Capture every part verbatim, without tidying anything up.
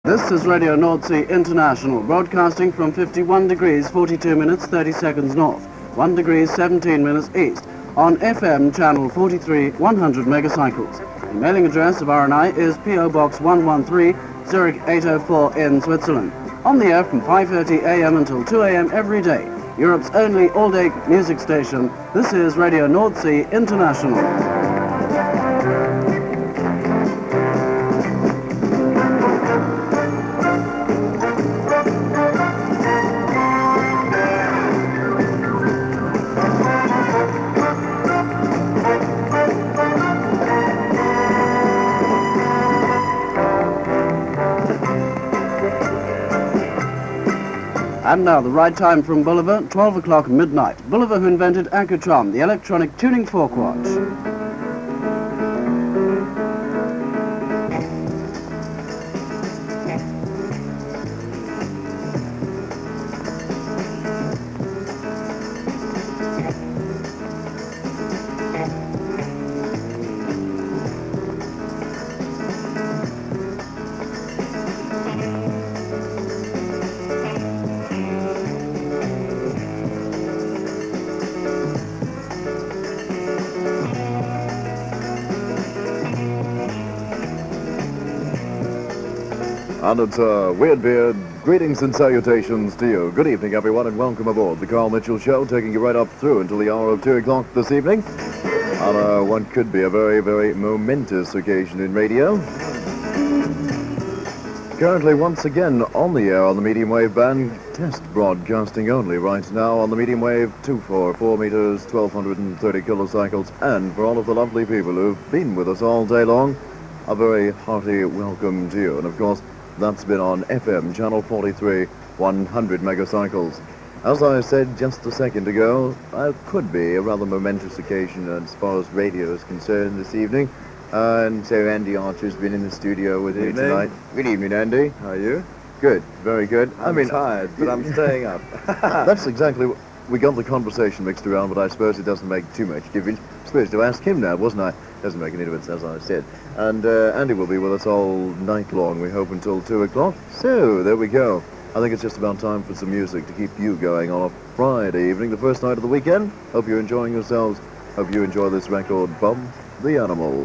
This is Radio North Sea International, broadcasting from fifty-one degrees forty-two minutes thirty seconds north, one degrees seventeen minutes east, on F M channel forty-three, one hundred megacycles. The mailing address of R N I is P O Box one one three, Zurich eight oh four in Switzerland. On the air from five thirty a m until two a m every day, Europe's only all-day music station. This is Radio North Sea International. And now, the right time from Bulliver, twelve o'clock midnight. Bulliver, who invented Accutron, the electronic tuning fork watch. And it's uh, Weird Beard. Greetings and salutations to you. Good evening, everyone, and welcome aboard the Carl Mitchell Show, taking you right up through until the hour of two o'clock this evening on uh, what could be a very, very momentous occasion in radio. Currently, once again, on the air on the medium wave band, test broadcasting only right now on the medium wave, two forty-four meters, twelve thirty kilocycles, and for all of the lovely people who've been with us all day long, a very hearty welcome to you. And of course, that's been on F M, channel forty-three, one hundred megacycles. As I said just a second ago, it could be a rather momentous occasion as far as radio is concerned this evening. Uh, and so Andy Archer's been in the studio with me tonight. Good evening, Andy. How are you? Good, very good. I'm I mean, tired, but I'm staying up. That's exactly what we got the conversation mixed around, but I suppose it doesn't make too much difference. I'm supposed to ask him now, wasn't I? Doesn't make any difference, as I said. And uh, Andy will be with us all night long, we hope, until two o'clock. So, there we go. I think it's just about time for some music to keep you going on a Friday evening, the first night of the weekend. Hope you're enjoying yourselves. Hope you enjoy this record, Bump the Animals.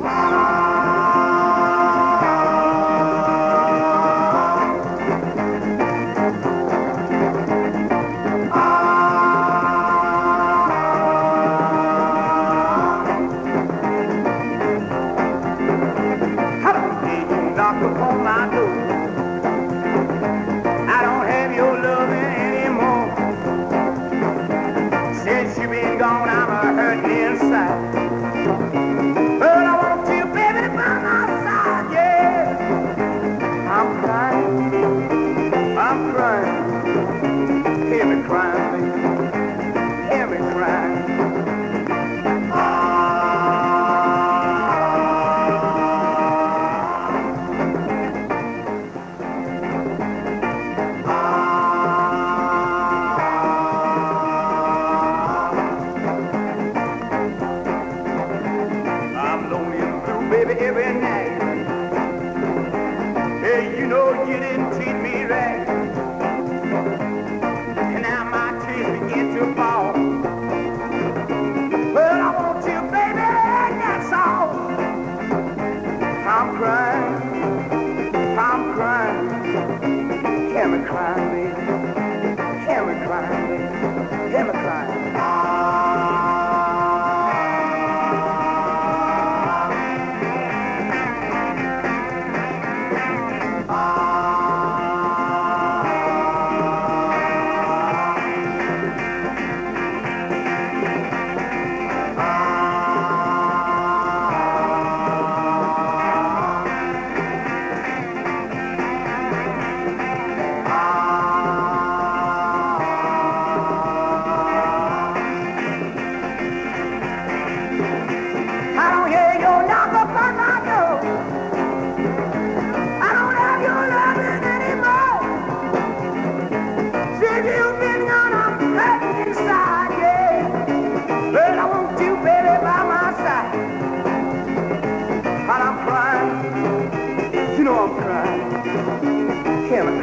Ah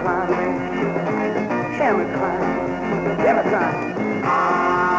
climb me? Can we climb? Can we climb?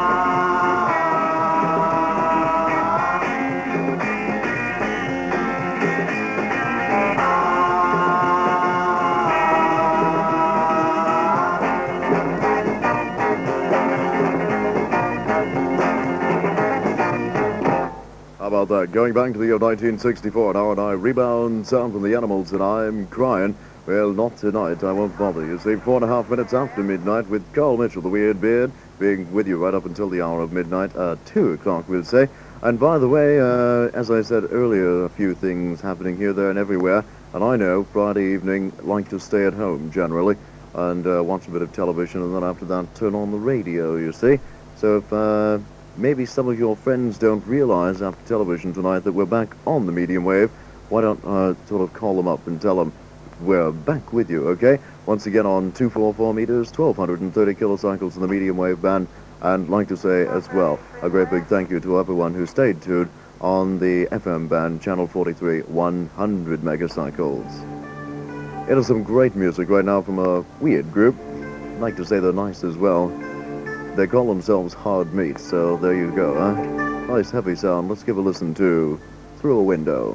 How about that? Going back to the year nineteen sixty-four, now and I rebound sound from the Animals and I'm crying. Well, not tonight, I won't bother. You see, four and a half minutes after midnight with Carl Mitchell, the Weird Beard, being with you right up until the hour of midnight, uh, two o'clock we'll say. And by the way, uh, as I said earlier, a few things happening here, there and everywhere. And I know, Friday evening, like to stay at home generally and uh, watch a bit of television and then after that turn on the radio, you see. So if... Uh, Maybe some of your friends don't realize after television tonight that we're back on the medium wave. Why don't uh, sort of call them up and tell them we're back with you, okay? Once again on two forty-four meters, twelve thirty kilocycles in the medium wave band. And like to say as well, a great big thank you to everyone who stayed tuned on the F M band, channel forty-three, one hundred megacycles. It is some great music right now from a weird group. I'd like to say they're nice as well. They call themselves Hard Meat, so there you go, huh? Nice heavy sound. Let's give a listen to Through a Window.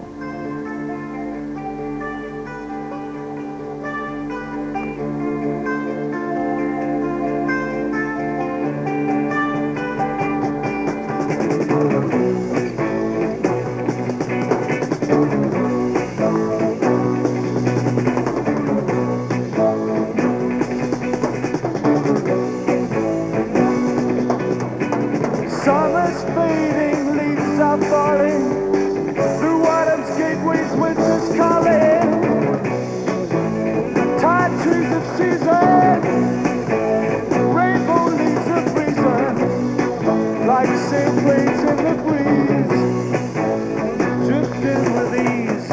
Summer's fading, leaves are falling, through autumn's gateways, winter's calling. Tired trees of season, rainbow leaves of reason, like sail planes in the breeze, drifting with ease.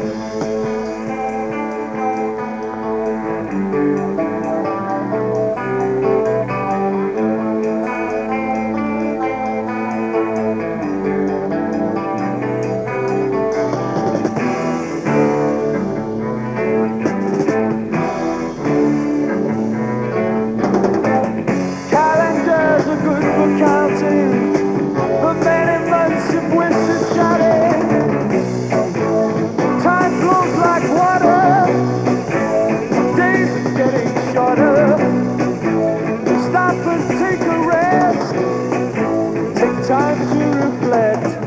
Time to reflect.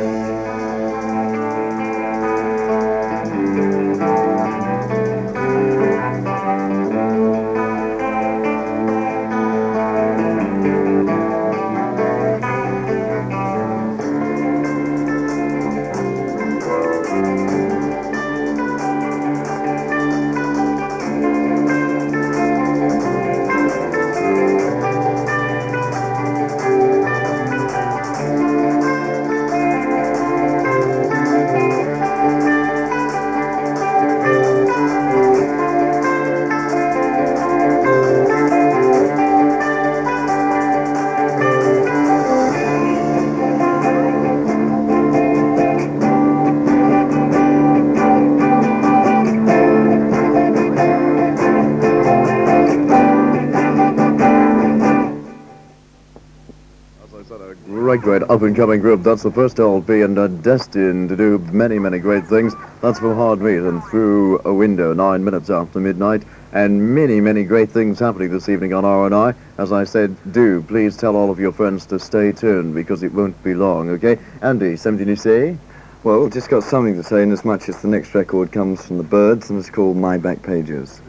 Great, great up-and-coming group. That's the first L P and uh, destined to do many, many great things. That's from Hard Meat and Through a Window, nine minutes after midnight. And many, many great things happening this evening on R and I. As I said, do please tell all of your friends to stay tuned because it won't be long, okay? Andy, something to say? Well, just got something to say in as much as the next record comes from the Birds and it's called My Back Pages.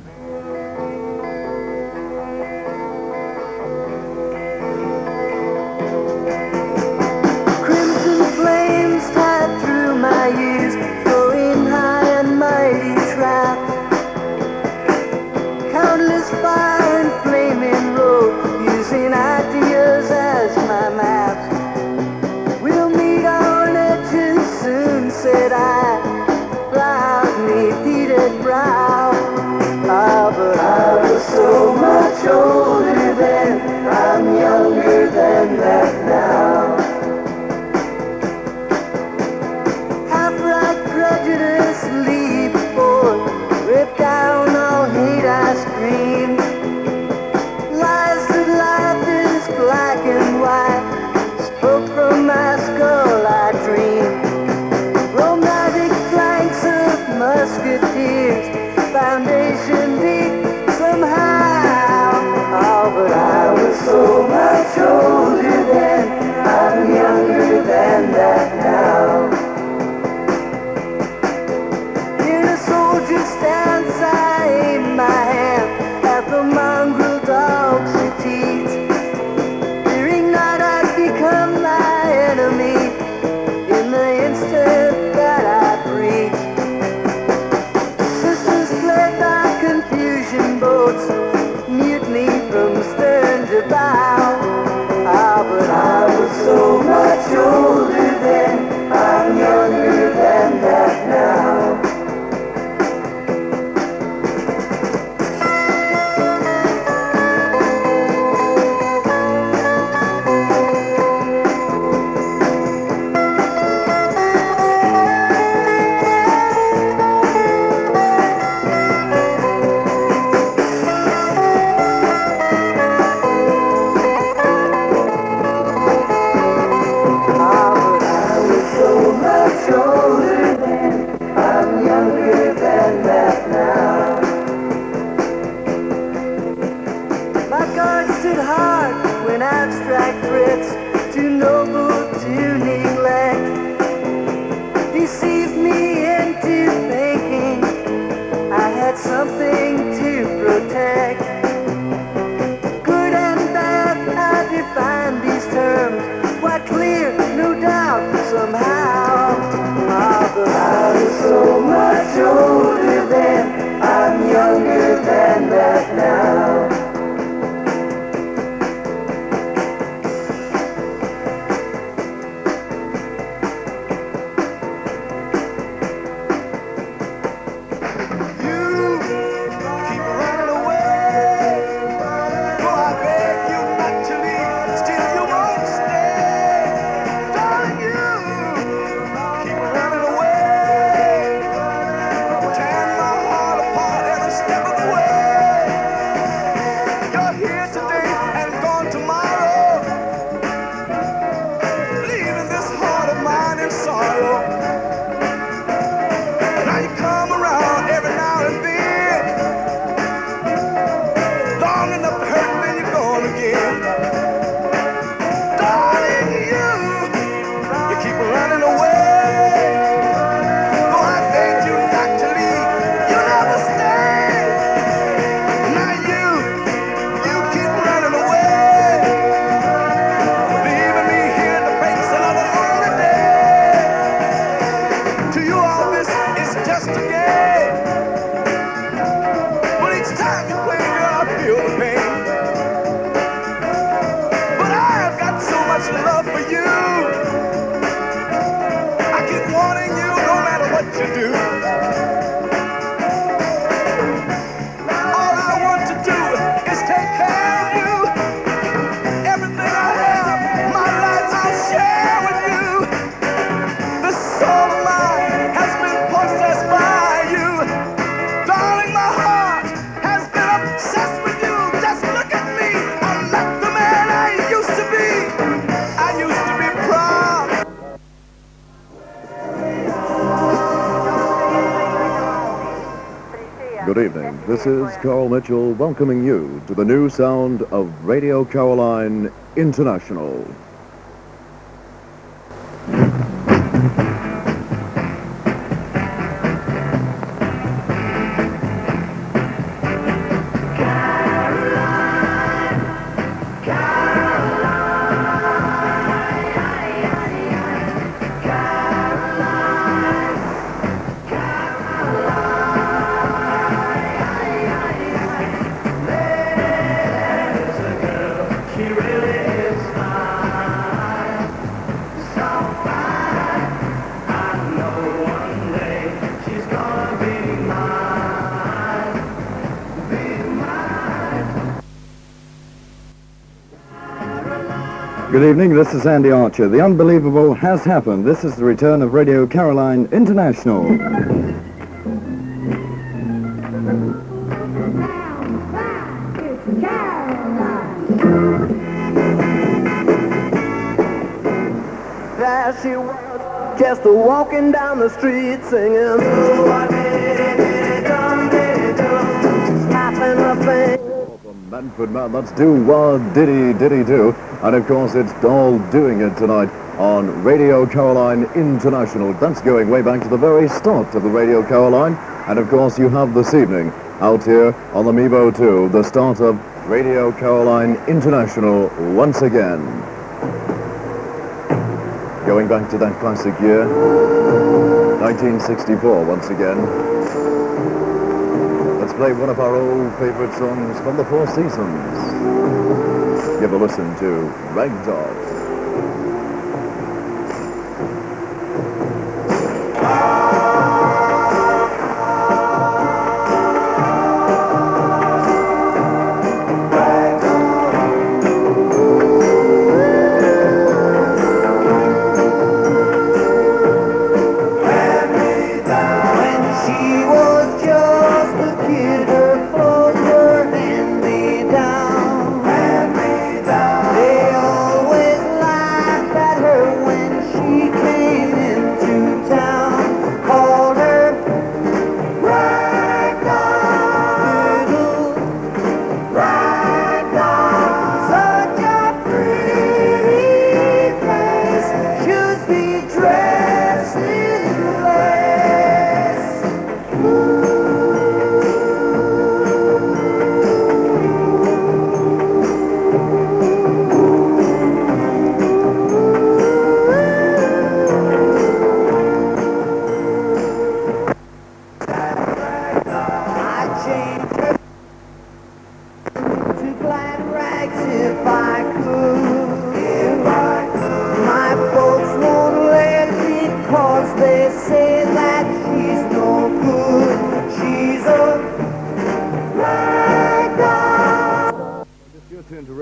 Said I, proudly heated brow. wits to noble to neglect, deceived me into thinking I had something to protect. Good and bad, I define these terms, quite clear, no doubt, somehow. Ah, but I was so much older then, I'm younger than that now. Good evening. This is Carl Mitchell welcoming you to the new sound of Radio Caroline International. Good evening, this is Andy Archer. The unbelievable has happened. This is the return of Radio Caroline International. There she was, just walking down the street singing, oh, I did it, did it, dum, did it, dum, tapping her fingers. Manfred Mann, that's do wah diddy diddy do. And of course it's all doing it tonight on Radio Caroline International. That's going way back to the very start of the Radio Caroline. And of course you have this evening out here on the Mevo two, the start of Radio Caroline International once again. Going back to that classic year, nineteen sixty-four once again. Let's play one of our old favorite songs from the Four Seasons. Give a listen to Ragdoll.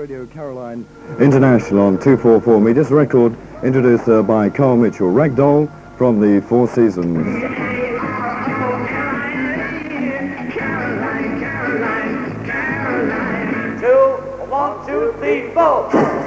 Radio Caroline International on two forty-four meters. Record introduced uh, by Carl Mitchell. Ragdoll from the Four Seasons. Two, one, two, three, four.